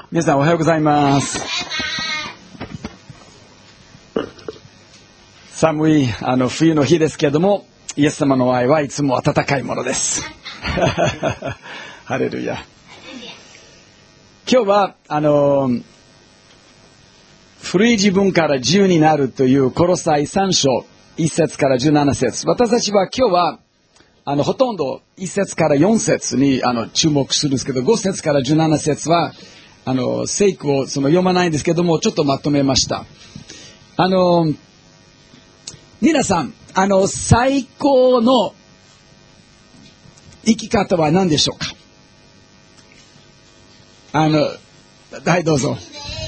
皆さんおはようございます。寒い冬の日ですけれども、イエス様の愛はいつも温かいものです。ハレルヤ。今日は古い自分から自由になるというコロサイ3章1節から17節。私たちは今日はほとんど1節から4節に注目するんですけど、5節から17節は聖句を読まないんですけども、ちょっとまとめました。皆さん最高の生き方は何でしょうか？はい、どうぞ。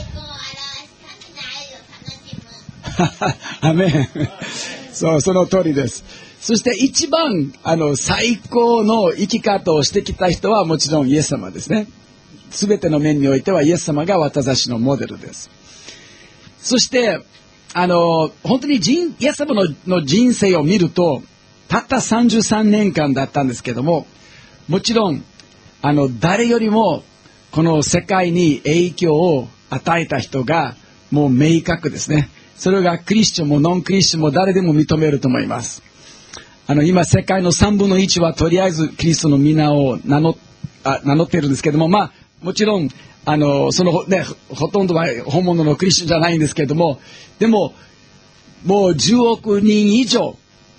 アメン。そう、その通りです。そして一番最高の生き方をしてきた人はもちろんイエス様ですね。すべての面においてはイエス様が私たちのモデルです。そして本当にイエス様の人生を見ると、たった33年間だったんですけども、もちろん誰よりもこの世界に影響を与えた人がもう明確ですね。それがクリスチャンもノンクリスチャンも誰でも認めると思います。今世界の3分の1はとりあえずキリストの皆を名乗っているんですけども、もちろんほとんどは本物のクリスチャンじゃないんですけれども、でももう10億人以上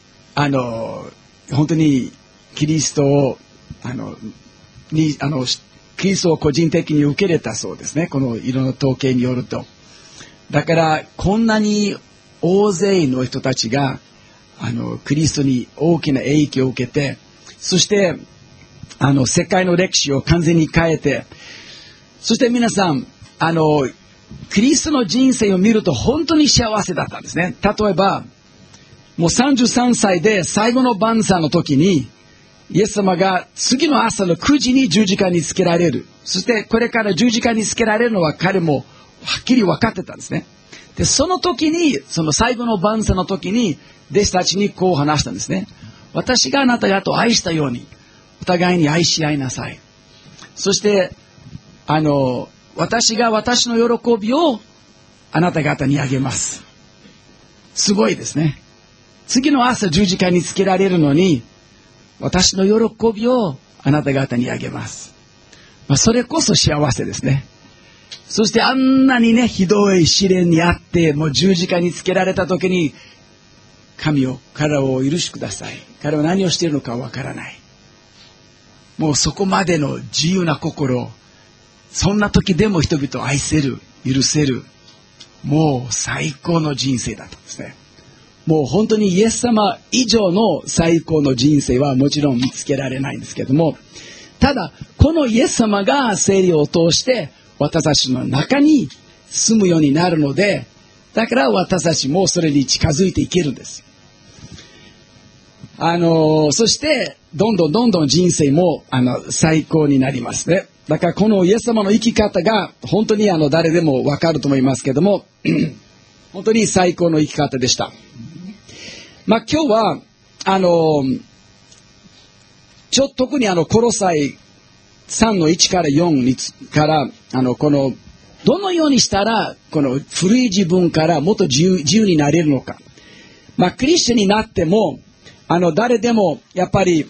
本当にキリストをキリストを個人的に受け入れたそうですね。このいろんな統計によると。だからこんなに大勢の人たちがクリストに大きな影響を受けて、そして世界の歴史を完全に変えて、そして皆さんクリストの人生を見ると本当に幸せだったんですね。例えばもう33歳で最後の晩餐の時にイエス様が次の朝の9時に十字架につけられる。そしてこれから十字架につけられるのは彼もはっきり分かってたんですね。で、その時に、その最後の晩餐の時に弟子たちにこう話したんですね。私があなた方を愛したようにお互いに愛し合いなさい。そして私が私の喜びをあなた方にあげます。すごいですね。次の朝十字架につけられるのに私の喜びをあなた方にあげます。それこそ幸せですね。そしてあんなにね、ひどい試練にあってもう十字架につけられた時に、神を彼をお許しください。彼は何をしているのかわからない。もうそこまでの自由な心、そんな時でも人々を愛せる、許せる、もう最高の人生だったんですね。もう本当にイエス様以上の最高の人生はもちろん見つけられないんですけども、ただこのイエス様が聖霊を通して私たちの中に住むようになるので、だから私たちもそれに近づいていけるんです。そしてどんどん人生も最高になりますね。だからこのイエス様の生き方が本当に誰でもわかると思いますけども本当に最高の生き方でした。今日は特にコロサイ3の1から4からこのどのようにしたらこの古い自分からもっと自由になれるのか。クリスチャンになっても誰でもやっぱり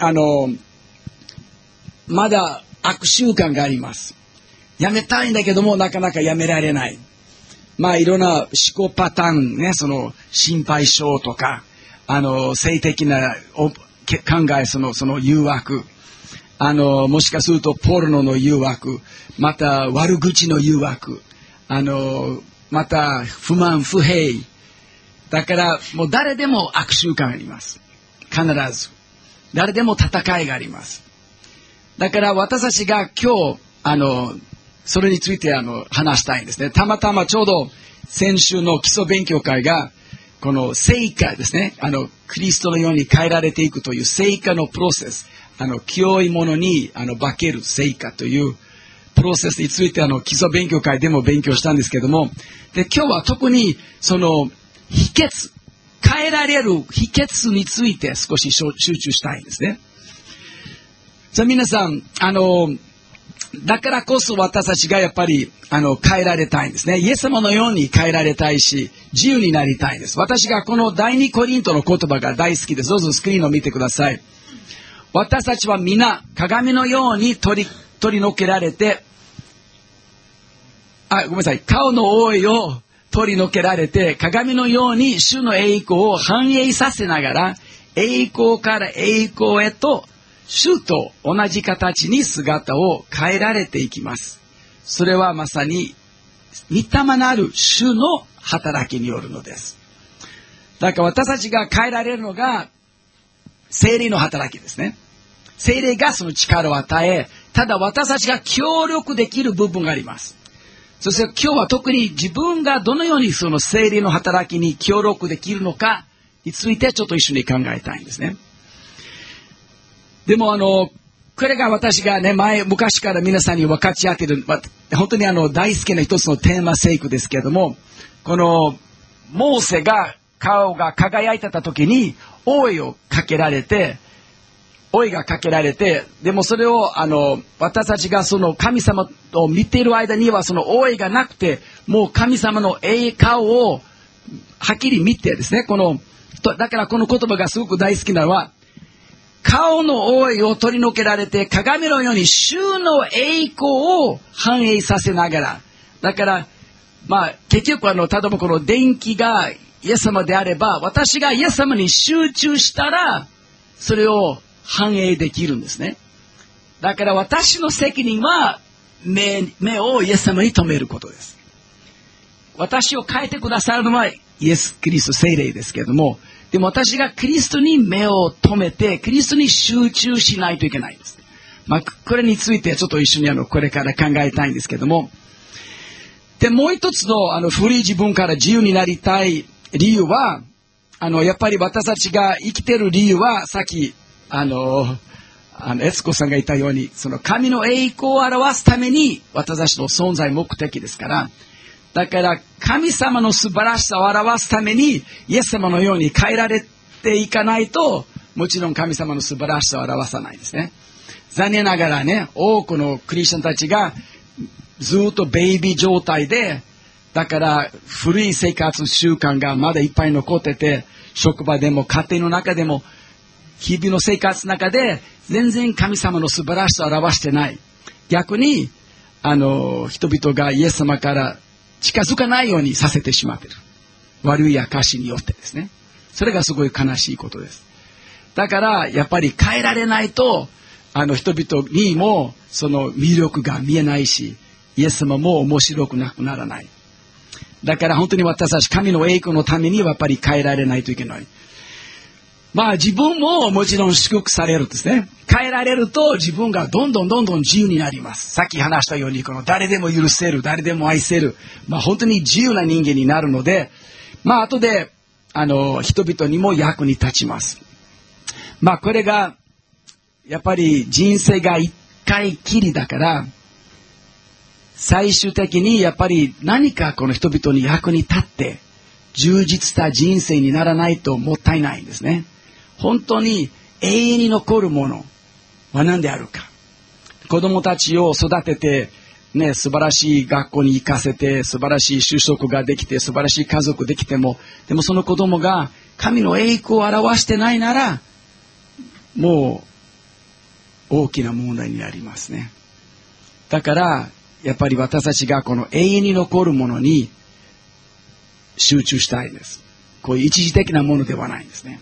まだ悪習慣があります。やめたいんだけどもなかなかやめられない。いろんな思考パターンね、心配性とか性的な考え、その誘惑、もしかするとポルノの誘惑、また悪口の誘惑、また不満不平。だからもう誰でも悪習慣があります。必ず誰でも戦いがあります。だから私たちが今日それについて話したいんですね。たまたまちょうど先週の基礎勉強会がこの聖化ですね。クリストのように変えられていくという聖化のプロセス。清いものに化ける聖化というプロセスについて基礎勉強会でも勉強したんですけども、で今日は特にその秘訣、変えられる秘訣について少し集中したいんですね。さあ皆さんだからこそ私たちがやっぱり変えられたいんですね。イエス様のように変えられたいし、自由になりたいんです。私がこの第2コリントの言葉が大好きです。どうぞスクリーンを見てください。私たちは皆鏡のように取り除けられて、ごめんなさい、顔の覆いを取り除けられて、鏡のように主の栄光を反映させながら、栄光から栄光へと主と同じ形に姿を変えられていきます。それはまさに御霊なる主の働きによるのです。だから私たちが変えられるのが聖霊の働きですね。聖霊がその力を与え、ただ私たちが協力できる部分があります。そして今日は特に自分がどのようにその聖霊の働きに協力できるのかについてちょっと一緒に考えたいんですね。でもこれが私がね、昔から皆さんに分かち合っている、本当に大好きな一つのテーマ聖句ですけれども、このモーセが顔が輝いてた時に、覆いがかけられて、でもそれを私たちがその神様を見ている間にはその覆いがなくて、もう神様の顔をはっきり見てですね、だからこの言葉がすごく大好きなのは、顔の覆いを取り除けられて鏡のように主の栄光を反映させながら、だから結局例えばこの電気がイエス様であれば、私がイエス様に集中したらそれを反映できるんですね。だから私の責任は目をイエス様に留めることです。私を変えてくださるのはイエス・キリスト聖霊ですけれども、でも私がキリストに目を留めて、キリストに集中しないといけないんです。これについてちょっと一緒にこれから考えたいんですけども。で、もう一つの古い自分から自由になりたい理由は、やっぱり私たちが生きている理由は、さっき、エツコさんが言ったように、その神の栄光を表すために私たちの存在目的ですから、だから神様の素晴らしさを表すためにイエス様のように変えられていかないと、もちろん神様の素晴らしさを表さないですね。残念ながらね、多くのクリスチャンたちがずっとベイビー状態で、だから古い生活習慣がまだいっぱい残ってて、職場でも家庭の中でも日々の生活の中で全然神様の素晴らしさを表してない。逆に人々がイエス様から近づかないようにさせてしまっている。悪い証によってですね。それがすごい悲しいことです。だからやっぱり変えられないと、人々にもその魅力が見えないし、イエス様も面白くなくならない。だから本当に私たち神の栄光のためにはやっぱり変えられないといけない。自分ももちろん祝福されるんですね。変えられると自分がどんどん自由になります。さっき話したように、この誰でも許せる、誰でも愛せる、本当に自由な人間になるので、後で、人々にも役に立ちます。これが、やっぱり人生が一回きりだから、最終的にやっぱり何かこの人々に役に立って、充実した人生にならないともったいないんですね。本当に永遠に残るものは何であるか。子供たちを育てて、素晴らしい学校に行かせて、素晴らしい就職ができて、素晴らしい家族できても、でもその子供が神の栄光を表してないなら、もう大きな問題になりますね。だから、やっぱり私たちがこの永遠に残るものに集中したいです。こういう一時的なものではないんですね。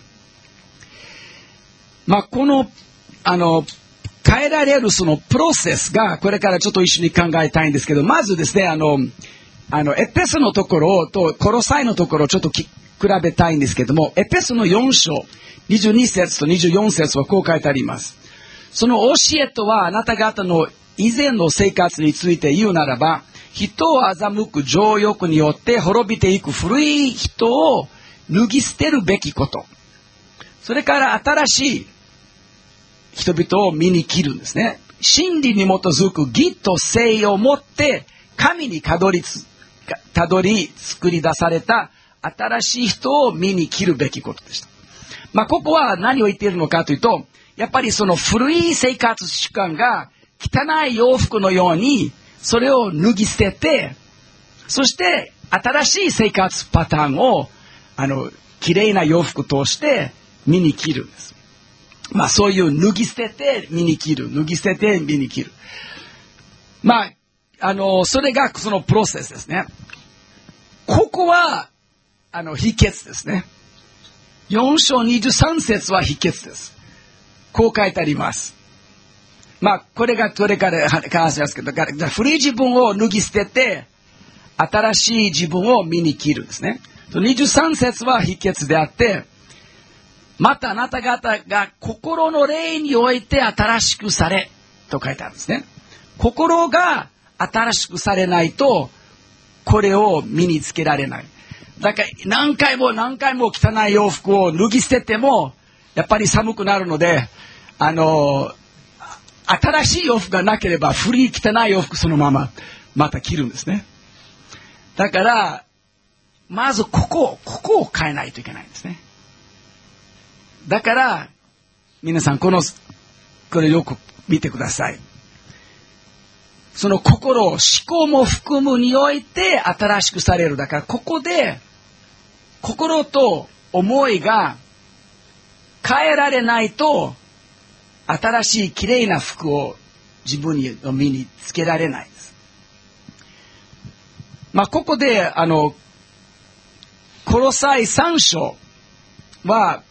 この、変えられるそのプロセスが、これからちょっと一緒に考えたいんですけど、まずですね、エペソのところとコロサイのところをちょっと比べたいんですけども、エペソの4章、22節と24節はこう書いてあります。その教えとは、あなた方の以前の生活について言うならば、人を欺く情欲によって滅びていく古い人を脱ぎ捨てるべきこと。それから新しい人々を身に着るんですね。真理に基づく義と誠をもって神にたどり作り出された新しい人を身に着るべきことでした。ここは何を言っているのかというと、やっぱりその古い生活習慣が汚い洋服のようにそれを脱ぎ捨てて、そして新しい生活パターンを綺麗な洋服として身に着るんです。そういう脱ぎ捨てて身に着る、脱ぎ捨てて身に着る。それがそのプロセスですね。ここは秘訣ですね。4章23節は秘訣です。こう書いてあります。これがこれから話しますけど、古い自分を脱ぎ捨てて新しい自分を身に着るんですね。23節は秘訣であって、またあなた方が心の霊において新しくされと書いてあるんですね。心が新しくされないとこれを身につけられない。だから何回も汚い洋服を脱ぎ捨ててもやっぱり寒くなるので、新しい洋服がなければ古い汚い洋服そのまままた着るんですね。だからまずここを変えないといけないんですね。だから皆さんこれよく見てください。その心、思考も含むにおいて新しくされる。だからここで心と思いが変えられないと新しい綺麗な服を自分の身につけられないです。ここでコロサイ3章は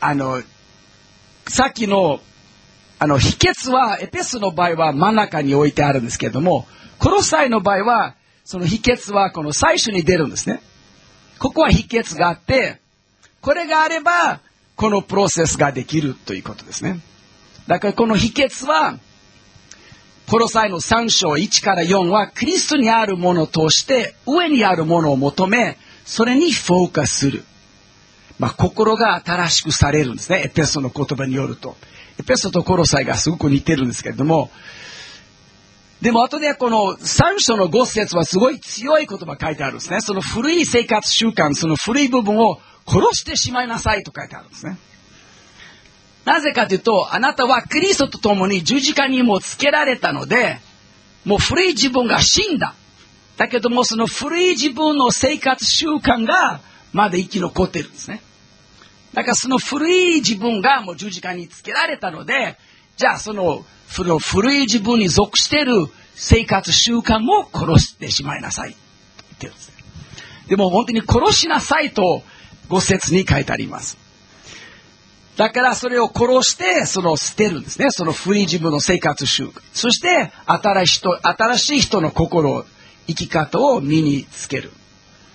さっきの秘訣はエペソの場合は真ん中に置いてあるんですけれども、コロサイの場合はその秘訣はこの最初に出るんですね。ここは秘訣があって、これがあればこのプロセスができるということですね。だからこの秘訣はコロサイの3章1から4はキリストにあるものとして上にあるものを求め、それにフォーカスする。心が新しくされるんですね。エペソの言葉によると。エペソとコロサイがすごく似てるんですけれども、でも後でこの3章の5節はすごい強い言葉書いてあるんですね。その古い生活習慣、その古い部分を殺してしまいなさいと書いてあるんですね。なぜかというと、あなたはキリストと共に十字架にもつけられたので、もう古い自分が死んだ。だけどもその古い自分の生活習慣がまだ生き残ってるんですね。だからその古い自分がもう十字架につけられたので、じゃあその古い自分に属している生活習慣も殺してしまいなさいって言ってるんです。でも本当に殺しなさいと5節に書いてあります。だからそれを殺して捨てるんですね。その古い自分の生活習慣。そして新しい人の心、生き方を身につける。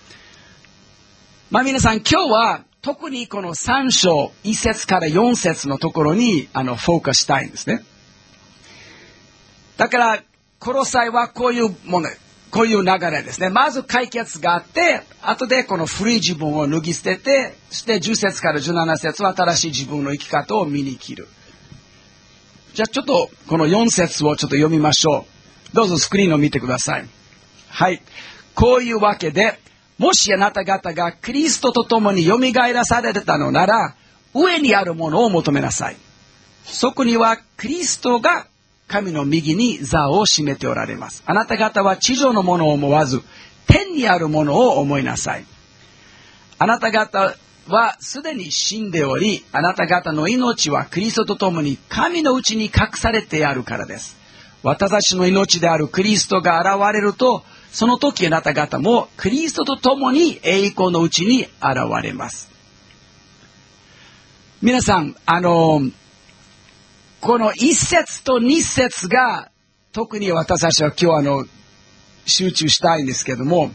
皆さん今日は特にこの3章1節から4節のところにフォーカスしたいんですね。だからコロサイはこういうもの、こういう流れですね。まず解決があって、後でこの古い自分を脱ぎ捨てて、そして10節から17節は新しい自分の生き方を身に着る。じゃあちょっとこの4節をちょっと読みましょう。どうぞスクリーンを見てください。はい。こういうわけで、もしあなた方がキリストと共によみがえらされたのなら、上にあるものを求めなさい。そこにはキリストが神の右に座を占めておられます。あなた方は地上のものを思わず、天にあるものを思いなさい。あなた方はすでに死んでおり、あなた方の命はキリストと共に神のうちに隠されてあるからです。私たちの命であるキリストが現れると、その時あなた方もキリストと共に栄光のうちに現れます。皆さん、この1節と2節が特に私たちは今日集中したいんですけども、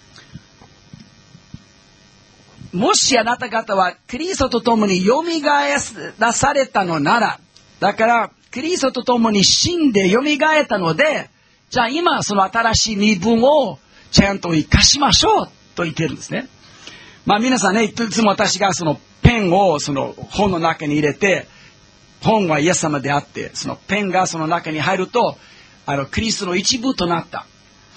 もしあなた方はキリストと共によみがえらされたのなら、だからキリストと共に死んでよみがえったので、じゃあ今その新しい身分をちゃんと生かしましょうと言ってるんですね。皆さんね、いつも私がそのペンをその本の中に入れて、本はイエス様であって、そのペンがその中に入ると、キリストの一部となった。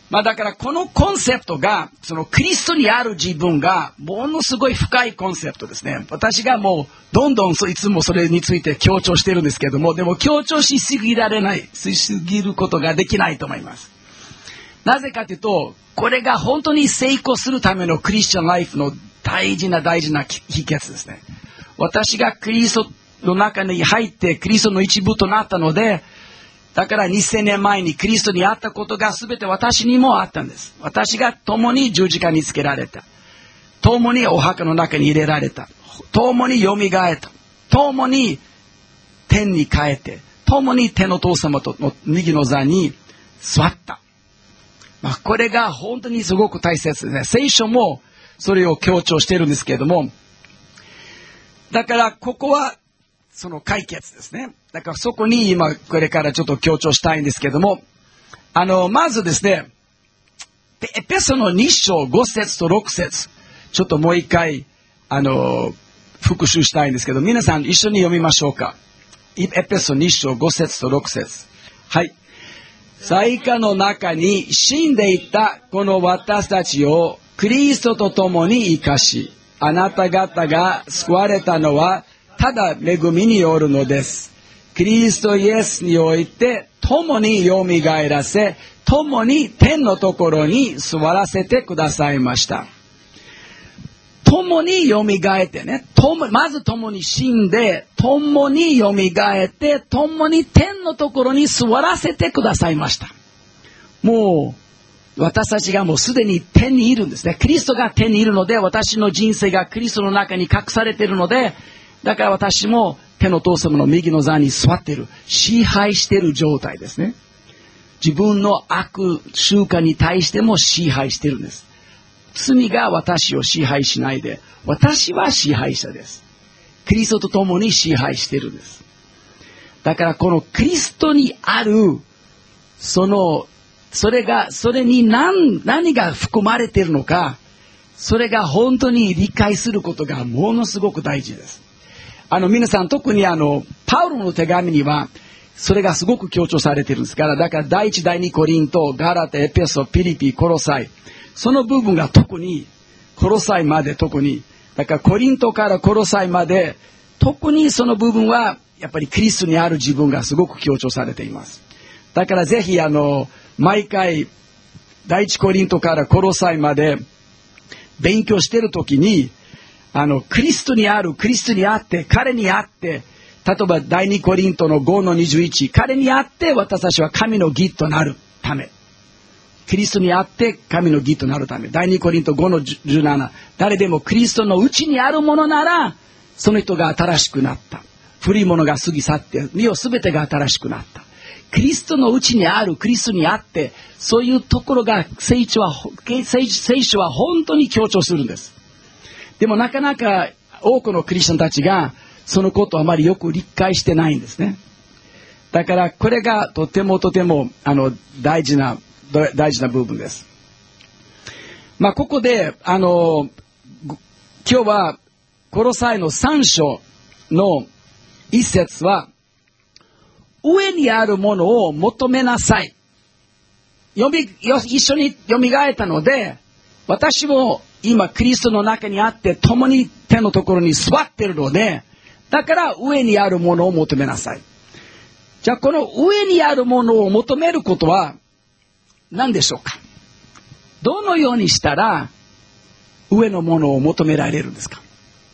だからこのコンセプトが、そのキリストにある自分が、ものすごい深いコンセプトですね。私がもう、どんどんいつもそれについて強調してるんですけども、でも強調しすぎることができないと思います。なぜかというと、これが本当に成功するためのクリスチャンライフの大事な秘訣ですね。私がキリストの中に入って、キリストの一部となったので、だから2000年前にキリストにあったことが全て私にもあったんです。私が共に十字架につけられた。共にお墓の中に入れられた。共に蘇った。共に天に帰って、共に天の父様との右の座に座った。これが本当にすごく大切ですね。聖書もそれを強調しているんですけれども、だからここはその解決ですね。だからそこに今これからちょっと強調したいんですけども、まずですね、エペソの2章5節と6節、ちょっともう一回復習したいんですけど、皆さん一緒に読みましょうか。エペソ2章5節と6節。はい。災禍の中に死んでいたこの私たちをキリストと共に生かし、あなた方が救われたのはただ恵みによるのです。キリストイエスにおいて共によみがえらせ、共に天のところに座らせてくださいました。共によみがえってね、まず共に死んで、共によみがえって、共に天のところに座らせてくださいました。もう私たちがもうすでに天にいるんですね。キリストが天にいるので、私の人生がキリストの中に隠されているので、だから私も天の父様の右の座に座っている、支配している状態ですね。自分の悪習慣に対しても支配しているんです。罪が私を支配しないで、私は支配者です。キリストと共に支配しているんです。だからこのキリストにあるそれに何が含まれているのか、それが本当に理解することがものすごく大事です。皆さん特にパウロの手紙にはそれがすごく強調されているんですから、だから第一第二コリント、ガラテ、エペソ、ピリピ、コロサイ、その部分が特にコロサイまで特に、だからコリントからコロサイまで特にその部分はやっぱりキリストにある自分がすごく強調されています。だからぜひ毎回第一コリントからコロサイまで勉強しているときに、キリストにある、キリストにあって、彼にあって、例えば第二コリントの5の21、彼にあって私たちは神の義となるため。キリストにあって神の義となるため。第二コリント5の17、誰でもキリストのうちにあるものなら、その人が新しくなった。古いものが過ぎ去って、身をすべてが新しくなった。キリストのうちにある、キリストにあって、そういうところが聖書は本当に強調するんです。でもなかなか多くのクリスチャンたちがそのことをあまりよく理解してないんですね。だからこれがとても大事な部分です。ここで今日はコロサイの3章の一節は、上にあるものを求めなさい。一緒によみがえったので、私も今キリストの中にあって共に天のところに座っているので、だから上にあるものを求めなさい。じゃあこの上にあるものを求めることは何でしょうか。どのようにしたら上のものを求められるんですか。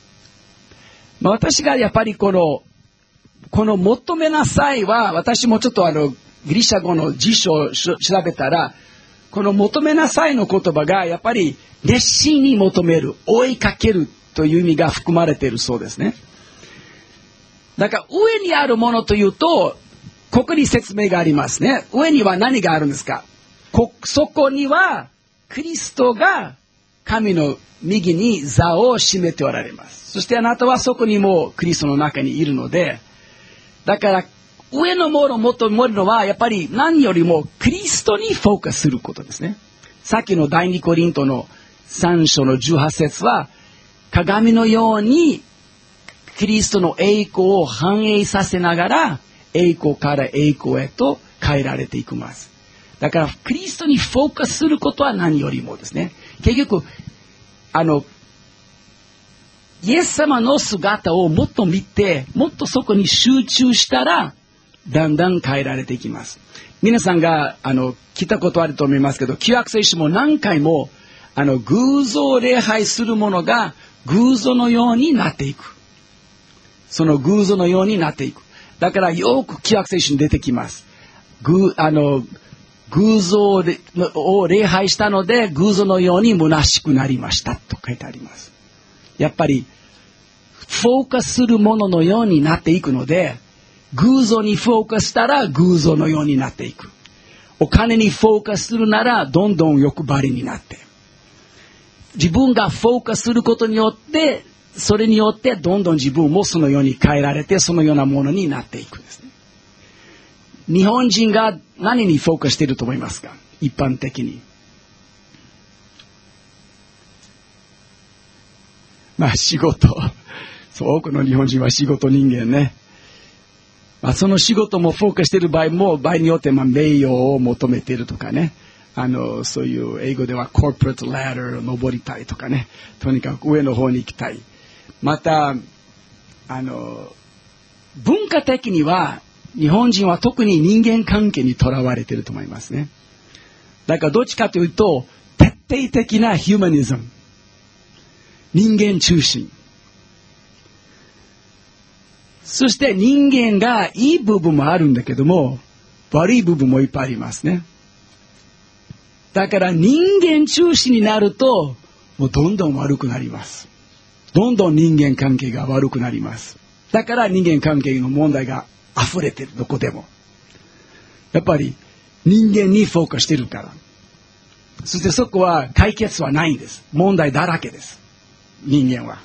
私がやっぱりこの求めなさいは、私もちょっとギリシャ語の辞書を調べたら、この求めなさいの言葉がやっぱり熱心に求める、追いかけるという意味が含まれているそうですね。だから上にあるものというと、ここに説明がありますね。上には何があるんですか。そこにはキリストが神の右に座を占めておられます。そしてあなたはそこにもキリストの中にいるので、だから上のものを求めるのはやっぱり何よりもキリストにフォーカスすることですね。さっきの第二コリントの3章の18節は、鏡のようにキリストの栄光を反映させながら栄光から栄光へと変えられていきます。 だからクリストにフォーカスすることは何よりもですね、結局イエス様の姿をもっと見て、もっとそこに集中したらだんだん変えられていきます。皆さんが聞いたことあると思いますけど、旧約聖書も何回も偶像を礼拝するものが偶像のようになっていく。その偶像のようになっていく。だからよく旧約聖書に出てきます。偶像を礼拝したので偶像のように虚しくなりましたと書いてあります。やっぱりフォーカスするもののようになっていくので、偶像にフォーカスしたら偶像のようになっていく。お金にフォーカスするならどんどん欲張りになって、自分がフォーカスすることによってそれによってどんどん自分もそのように変えられて、そのようなものになっていくんですね。日本人が何にフォーカスしていると思いますか？一般的に。仕事。そう、多くの日本人は仕事人間ね。その仕事もフォーカスしている場合も、場合によって名誉を求めているとかね。そういう英語ではコーポレートラダーを登りたいとかね。とにかく上の方に行きたい。また、文化的には、日本人は特に人間関係にとらわれていると思いますね。だからどっちかというと、徹底的なヒューマニズム。人間中心。そして人間がいい部分もあるんだけども、悪い部分もいっぱいありますね。だから人間中心になると、もうどんどん悪くなります。どんどん人間関係が悪くなります。だから人間関係の問題が溢れてる、どこでも。やっぱり人間にフォーカスしてるから。そしてそこは解決はないんです。問題だらけです。人間は。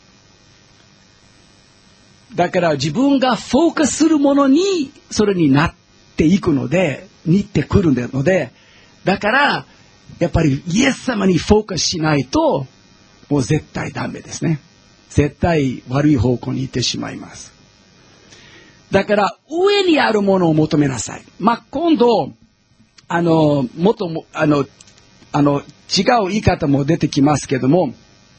だから自分がフォーカスするものにそれになっていくので、似てくるので、だからやっぱりイエス様にフォーカスしないともう絶対ダメですね。絶対悪い方向に行ってしまいます。だから上にあるものを求めなさい。今度もっと違う言い方も出てきますけども、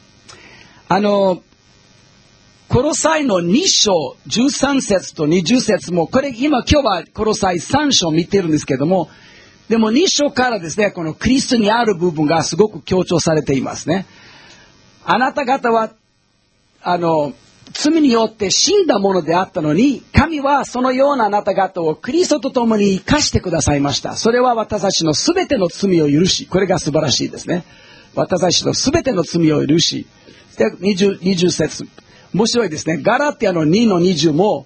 コロサイの2章13節と20節も、今日はコロサイ3章見てるんですけども、でも2章からですね、このクリストにある部分がすごく強調されていますね。あなた方は罪によって死んだものであったのに、神はそのようなあなた方をクリストと共に生かしてくださいました。それは私たちのすべての罪を許し、これが素晴らしいですね。私たちのすべての罪を許し、で 20節面白いですね。ガラティアの2の20も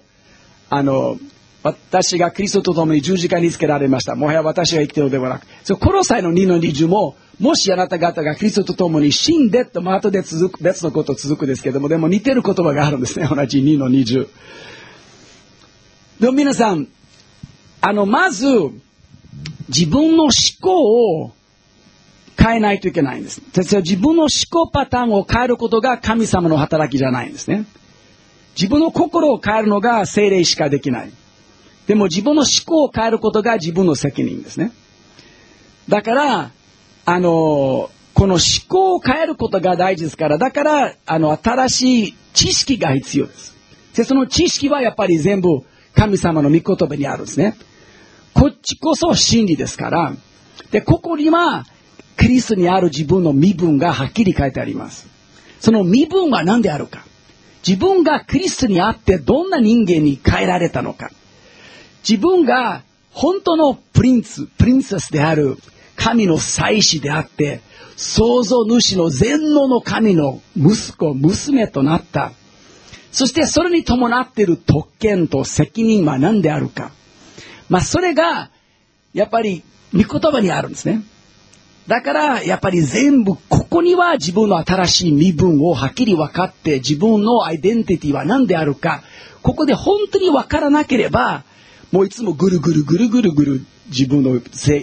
私がキリストと共に十字架につけられました。もはや私が生きているのではなく、コロサイの2の20も、もしあなた方がキリストと共に死んでと、後で別のこと続くですけども、でも似てる言葉があるんですね。同じ2の20。でも皆さん、まず自分の思考を変えないといけないんです。自分の思考パターンを変えることが神様の働きじゃないんですね。自分の心を変えるのが聖霊しかできない。でも自分の思考を変えることが自分の責任ですね。だからこの思考を変えることが大事ですから、だから新しい知識が必要です。でその知識はやっぱり全部神様の御言葉にあるんですね。こっちこそ真理ですから。でここにはキリストにある自分の身分がはっきり書いてあります。その身分は何であるか。自分がキリストにあってどんな人間に変えられたのか。自分が本当のプリンセスである神の祭司であって、創造主の全能の神の息子、娘となった。そしてそれに伴っている特権と責任は何であるか。それがやっぱり御言葉にあるんですね。だからやっぱり全部ここには自分の新しい身分をはっきり分かって、自分のアイデンティティは何であるか、ここで本当に分からなければ、もういつもぐるぐる自分の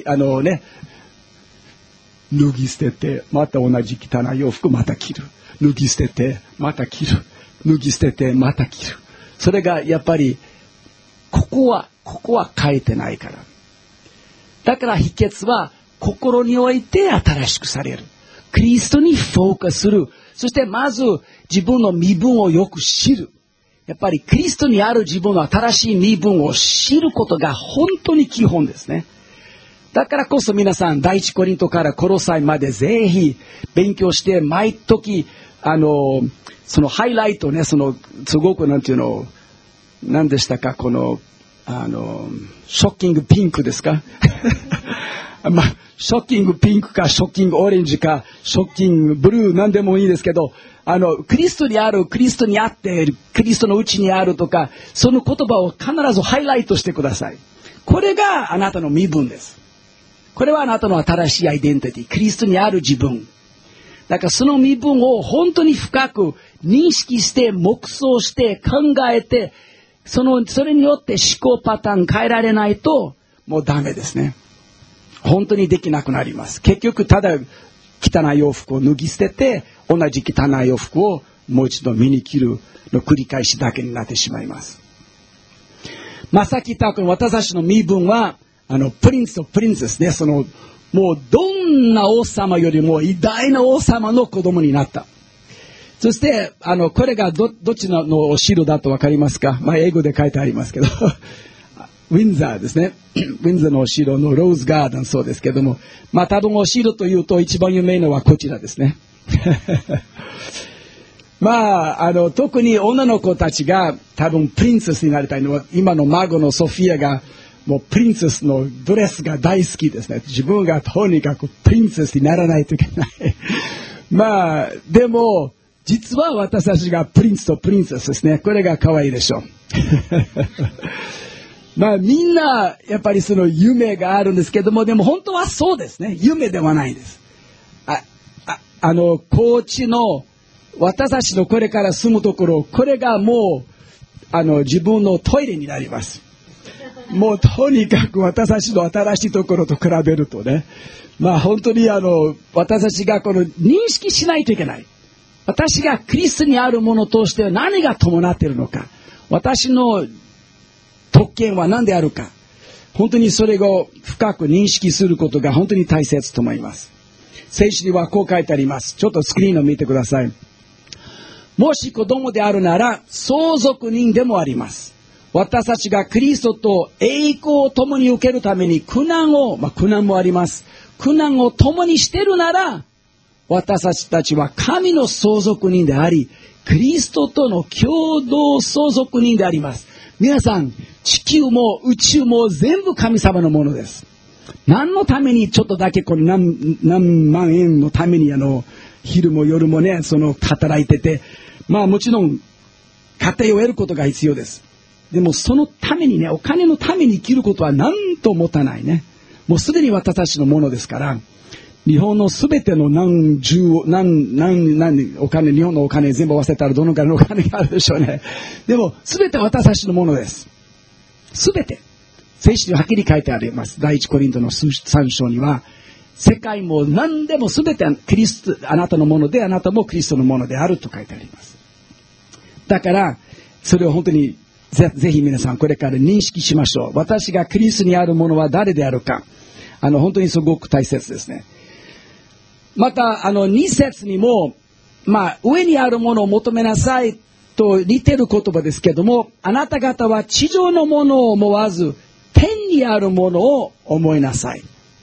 脱ぎ捨ててまた同じ汚い洋服また着る、脱ぎ捨ててまた着る、脱ぎ捨ててまた着る。それがやっぱりここは変えてないから。 だから秘訣は心において新しくされる。クリストにフォーカスする。そしてまず自分の身分をよく知る。やっぱりクリストにある自分の新しい身分を知ることが本当に基本ですね。だからこそ皆さん、第一コリントからコロサイまでぜひ勉強して、毎時、そのハイライトね、すごく何でしたか、ショッキングピンクですかショッキングピンクか、ショッキングオレンジか、ショッキングブルー、なんでもいいですけど、クリストにある、クリストにあって、クリストのうちにあるとか、その言葉を必ずハイライトしてください。これがあなたの身分です。これはあなたの新しいアイデンティティ、クリストにある自分。だからその身分を本当に深く認識して、黙想して、考えて、それによって思考パターン変えられないと、もうダメですね。本当にできなくなります。結局、ただ汚い洋服を脱ぎ捨てて、同じ汚い洋服をもう一度身に着るの繰り返しだけになってしまいます。さっき言った私たちの身分は、プリンスとプリンセスね、もうどんな王様よりも偉大な王様の子供になった。そして、これがどっちのお城だとわかりますか？英語で書いてありますけど。ウィンザーですね。ウィンザーのお城のローズガーデンそうですけども。多分お城というと一番有名なのはこちらですね。特に女の子たちが多分プリンセスになりたいのは、今の孫のソフィアがもうプリンセスのドレスが大好きですね。自分がとにかくプリンセスにならないといけない。でも、実は私たちがプリンスとプリンセスですね。これが可愛いでしょう。みんな、やっぱりその夢があるんですけども、でも本当はそうですね。夢ではないです。高知の私たちのこれから住むところ、これがもう、自分のトイレになります。もうとにかく私たちの新しいところと比べるとね、本当に私たちが認識しないといけない。私がクリストにあるものとして何が伴っているのか。私の特権は何であるか。本当にそれを深く認識することが本当に大切と思います。聖書にはこう書いてあります。ちょっとスクリーンを見てください。もし子供であるなら相続人でもあります。私たちがクリストと栄光を共に受けるために苦難もあります。苦難を共にしているなら、私たちは神の相続人であり、クリストとの共同相続人であります。皆さん、地球も宇宙も全部神様のものです。何のためにちょっとだけ何万円のために昼も夜もね、働いてて、もちろん家庭を得ることが必要です。でもそのためにね、お金のために生きることは何ともたないね。もうすでに私たちのものですから、日本のすべてのお金、日本のお金全部忘れたらどのくらいのお金があるでしょうね。でも、すべて私たちのものです。すべて。聖書にはっきり書いてあります。第一コリントの3章には、世界も何でもすべてあなたのもので、あなたもクリストのものであると書いてあります。だから、それを本当にぜひ皆さんこれから認識しましょう。私がクリストにあるものは誰であるか。本当にすごく大切ですね。また、2節にも、上にあるものを求めなさいと似てる言葉ですけども、あなた方は地上のものを思わず、天にあるものを思いなさい。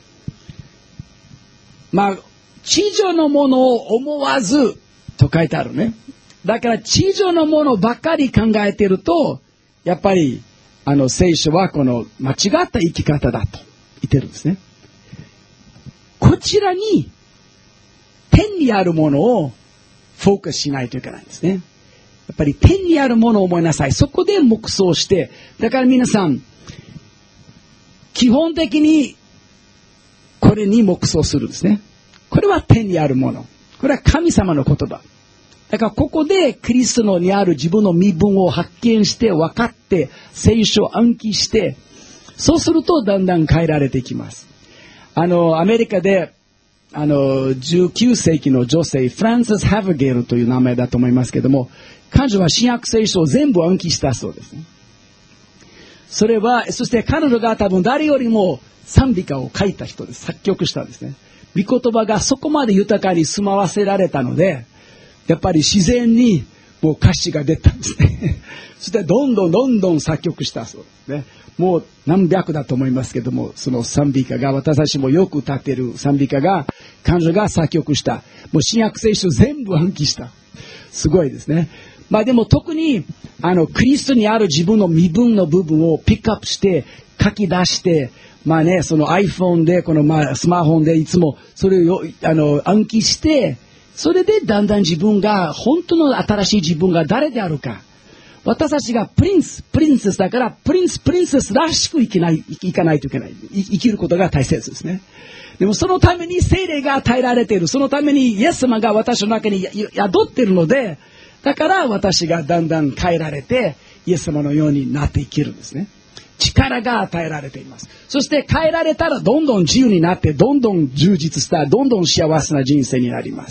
地上のものを思わずと書いてあるね。だから地上のものばかり考えていると、やっぱり、聖書はこの間違った生き方だと言ってるんですね。こちらに、天にあるものをフォーカスしないといけないんですね。やっぱり天にあるものを思いなさい。そこで黙想して、だから皆さん、基本的にこれに黙想するんですね。これは天にあるもの。これは神様の言葉。だからここでキリストにある自分の身分を発見して分かって聖書を暗記して、そうするとだんだん変えられていきます。アメリカで19世紀の女性フランシス・ハヴゲルという名前だと思いますけども、彼女は新約聖書を全部暗記したそうですね。そして彼女が多分誰よりも賛美歌を書いた人です。作曲したんですね。御言葉がそこまで豊かに住まわせられたので、やっぱり自然にもう歌詞が出たんですね。そしてどんどん作曲したそうですね。もう何百だと思いますけども、その賛美歌が、私たちもよく歌っている賛美歌が、彼女が作曲した。もう新約聖書全部暗記した。すごいですね。まあでも特に、クリストにある自分の身分の部分をピックアップして、書き出して、まあね、その iPhone で、スマホでいつもそれを暗記して、それでだんだん自分が、本当の新しい自分が誰であるか。私たちがプリンセスだから、プリンセスらしく生かないといけない。生きることが大切ですね。でもそのために聖霊が与えられている。そのためにイエス様が私の中に宿っているので、だから私がだんだん変えられて、イエス様のようになって生きるんですね。力が与えられています。そして変えられたらどんどん自由になって、どんどん充実した、どんどん幸せな人生になります。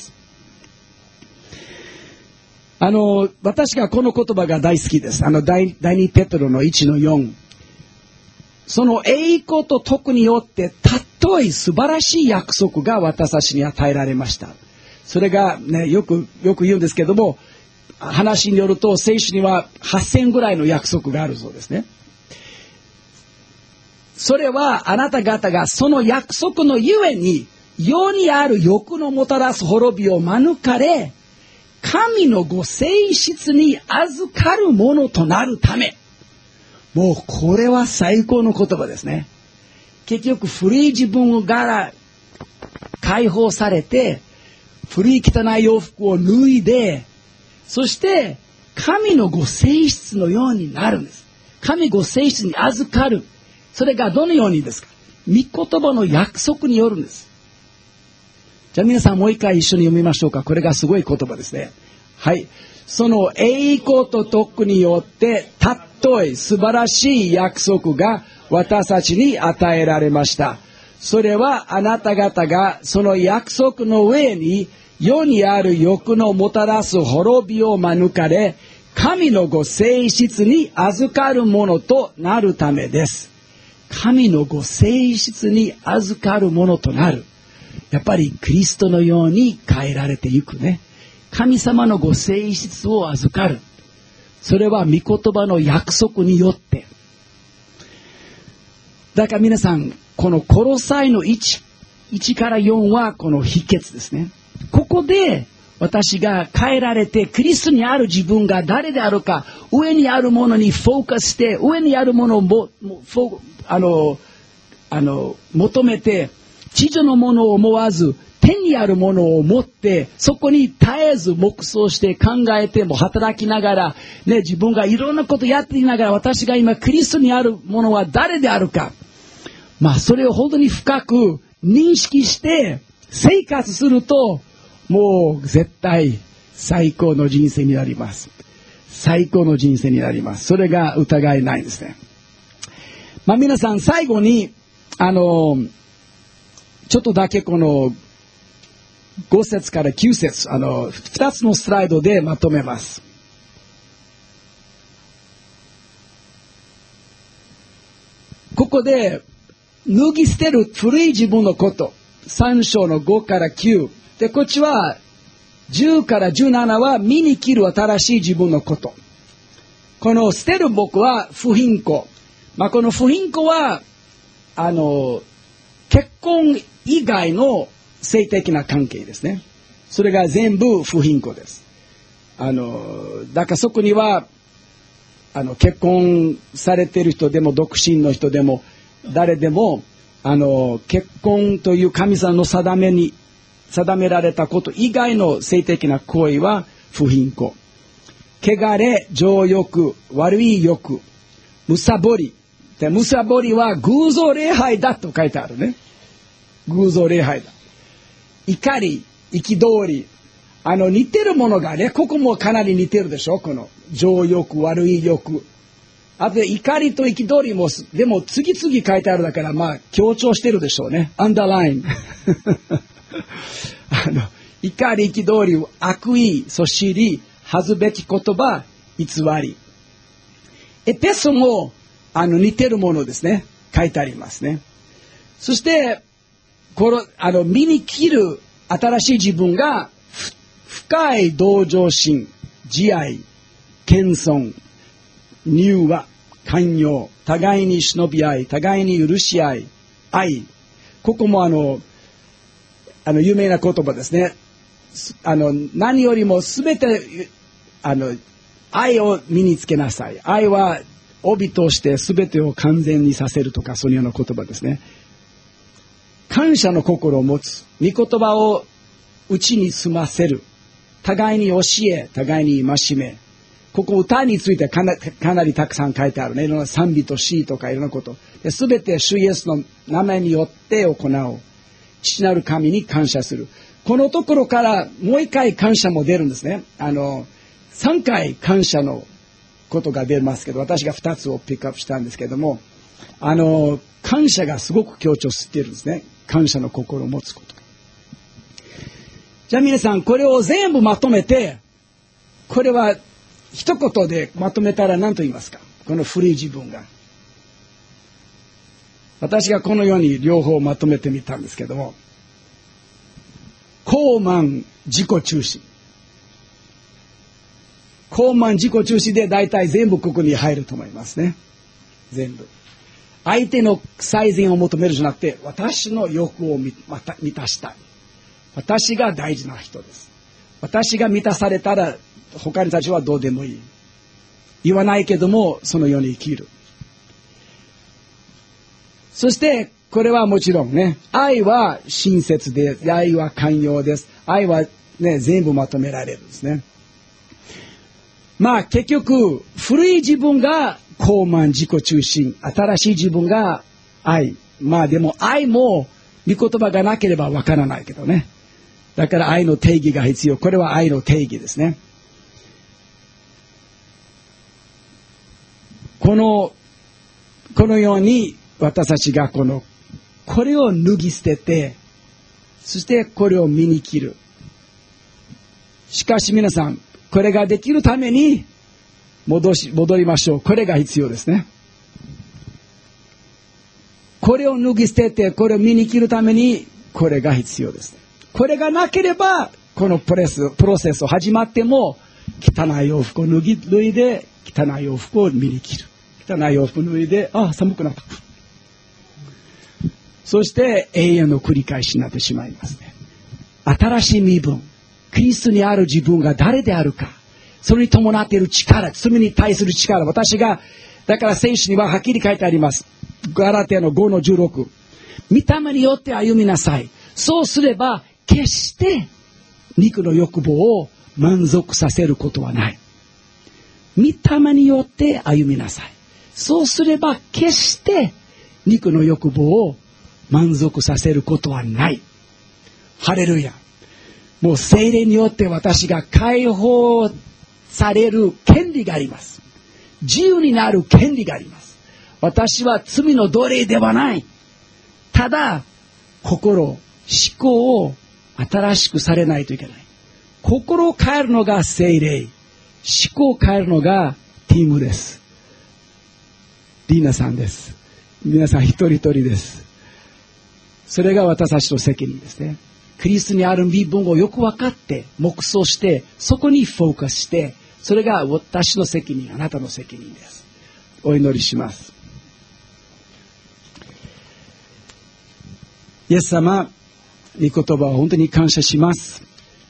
私がこの言葉が大好きです。第2ペテロの 1-4。その栄光と徳によって、たとえ素晴らしい約束が私たちに与えられました。それがね、よく言うんですけども、話によると、聖書には8000ぐらいの約束があるそうですね。それはあなた方がその約束のゆえに、世にある欲のもたらす滅びを免れ、神のご性質に預かるものとなるため。もうこれは最高の言葉ですね。結局古い自分から解放されて、古い汚い洋服を脱いで、そして神のご性質のようになるんです。神ご性質に預かる。それがどのようにですか？御言葉の約束によるんです。じゃあ皆さんもう一回一緒に読みましょうか。これがすごい言葉ですね。はい。その栄光と徳によって、たとえ素晴らしい約束が私たちに与えられました。それはあなた方がその約束の上に世にある欲のもたらす滅びを免れ、神のご性質に預かるものとなるためです。神のご性質に預かるものとなる。やっぱりキリストのように変えられていくね。神様のご性質を預かる。それは御言葉の約束によって。だから皆さん、このコロサイの 1から4はこの秘訣ですね。ここで私が変えられて、キリストにある自分が誰であるか、上にあるものにフォーカスして、上にあるものを求めて、地上のものを思わず、天にあるものを持って、そこに絶えず黙想して考えても働きながら、ね、自分がいろんなことやっていながら、私が今キリストにあるものは誰であるか。まあ、それを本当に深く認識して生活すると、もう絶対最高の人生になります。最高の人生になります。それが疑いないですね。まあ皆さん最後に、ちょっとだけこの5節から9節、2つのスライドでまとめます。ここで脱ぎ捨てる古い自分のこと、3章の5から9。で、こっちは10から17は身に着る新しい自分のこと。この捨てる僕は不貧困。まあ、この不貧困は、結婚以外の性的な関係ですね。それが全部不貧困です。だからそこには、結婚されている人でも独身の人でも誰でも、結婚という神様の定められたこと以外の性的な行為は不貧困。汚れ、情欲、悪い欲、むさぼり。で、むさぼりは偶像礼拝だと書いてあるね。偶像礼拝だ。怒り、憤り。似てるものがね、ここもかなり似てるでしょ。この情欲、悪い欲。あとで怒りと憤りも、でも次々書いてあるだから、まあ強調してるでしょうね。アンダーライン。怒り、憤り、悪意、そしり、恥ずべき言葉、偽り。エペソも似てるものですね。書いてありますね。 そして、身に切る新しい自分が、深い同情心、慈愛、謙遜、柔和、寛容、互いに忍び合い、互いに許し合い、愛。ここも有名な言葉ですね。何よりもすべて、愛を身につけなさい。愛は帯としてすべてを完全にさせるとか、そういうような言葉ですね。感謝の心を持つ。御言葉を内に住ませる。互いに教え、互いに戒め。ここ歌についてかなりたくさん書いてあるね。いろんな賛美と詩とかいろんなこと。すべて主イエスの名前によって行う。父なる神に感謝する。このところからもう一回感謝も出るんですね。3回感謝のことが出ますけど、私が2つをピックアップしたんですけども、感謝がすごく強調しているんですね。感謝の心を持つこと。じゃあ皆さん、これを全部まとめて、これは一言でまとめたら何と言いますか？この古い自分が。私がこのように両方まとめてみたんですけども、高慢自己中心。高慢自己中心で大体全部ここに入ると思いますね。全部。相手の最善を求めるじゃなくて、私の欲を満たしたい。私が大事な人です。私が満たされたら他の人たちはどうでもいい。言わないけどもそのように生きる。そしてこれはもちろんね、愛は親切です。愛は寛容です。愛はね、全部まとめられるんですね。まあ結局古い自分が高慢自己中心、新しい自分が愛。まあでも愛も御言葉がなければわからないけどね。だから愛の定義が必要。これは愛の定義ですね。このように私たちがこれを脱ぎ捨てて、そしてこれを身に切る。しかし皆さん、これができるために戻りましょう。これが必要ですね。これを脱ぎ捨てて、これを身に切るためにこれが必要です。これがなければ、このプロセスを始まっても、汚い洋服を脱いで、汚い洋服を身に着る。汚い洋服を脱いで、寒くなった。そして永遠の繰り返しになってしまいますね。新しい身分、クリストにある自分が誰であるか、それに伴っている力、罪に対する力、だから聖書にははっきり書いてあります。ガラテヤの5の16。御霊によって歩みなさい。そうすれば、決して肉の欲望を満足させることはない。御霊によって歩みなさい。そうすれば決して肉の欲望を満足させることはない。ハレルヤ。もう聖霊によって私が解放される権利があります。自由になる権利があります。私は罪の奴隷ではない。ただ、思考を新しくされないといけない。心を変えるのが聖霊。思考を変えるのがティムです。リーナさんです。皆さん一人一人です。それが私たちの責任ですね。クリストにある身分をよく分かって、黙想して、そこにフォーカスして、それが私の責任、あなたの責任です。お祈りします。イエス様、御言葉を本当に感謝します。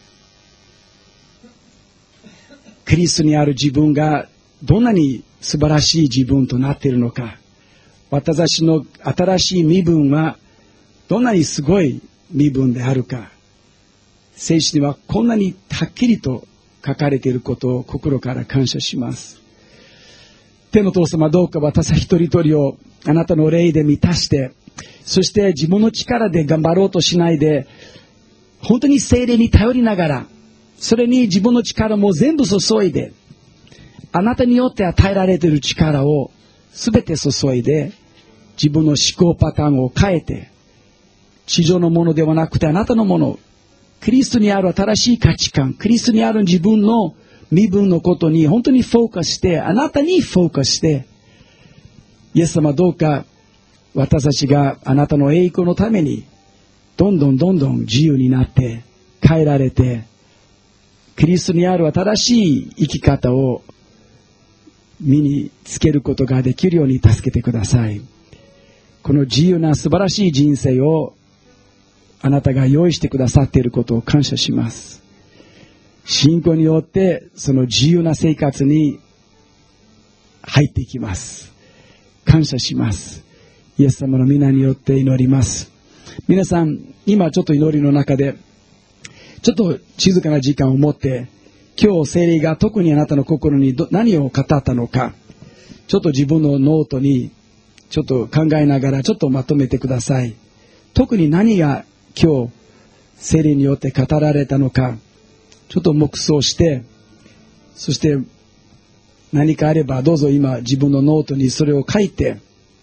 クリストにある自分がどんなに素晴らしい自分となっているのか、私たちの新しい身分はどんなにすごい身分であるか、聖書にはこんなにはっきりと書かれていることを心から感謝します。天の父様、どうか私一人一人をあなたの霊で満たして、そして自分の力で頑張ろうとしないで、本当に聖霊に頼りながら、それに自分の力も全部注いで、あなたによって与えられている力を全て注いで、自分の思考パターンを変えて、地上のものではなくてあなたのもの、クリストにある新しい価値観、クリストにある自分の身分のことに本当にフォーカスして、あなたにフォーカスして、イエス様どうか私たちがあなたの栄光のためにどんどん自由になって変えられて、キリストにある新しい生き方を身につけることができるように助けてください。この自由な素晴らしい人生をあなたが用意してくださっていることを感謝します。信仰によってその自由な生活に入っていきます。感謝します。イエス様の皆によって祈ります。皆さん、今ちょっと祈りの中でちょっと静かな時間を持って、今日聖霊が特にあなたの心に何を語ったのか、ちょっと自分のノートにちょっと考えながらちょっとまとめてください。特に何が今日聖霊によって語られたのか、ちょっと黙想して、そして何かあればどうぞ今自分のノートにそれを書いて、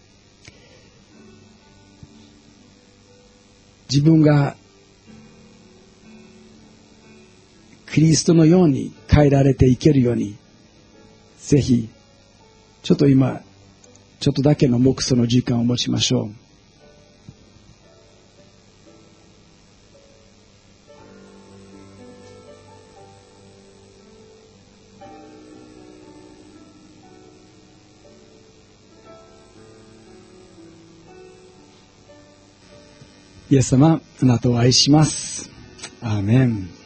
自分がキリストのように変えられていけるように、ぜひちょっと今ちょっとだけの黙想の時間を持ちましょう。イエス様、あなたを愛します。アーメン。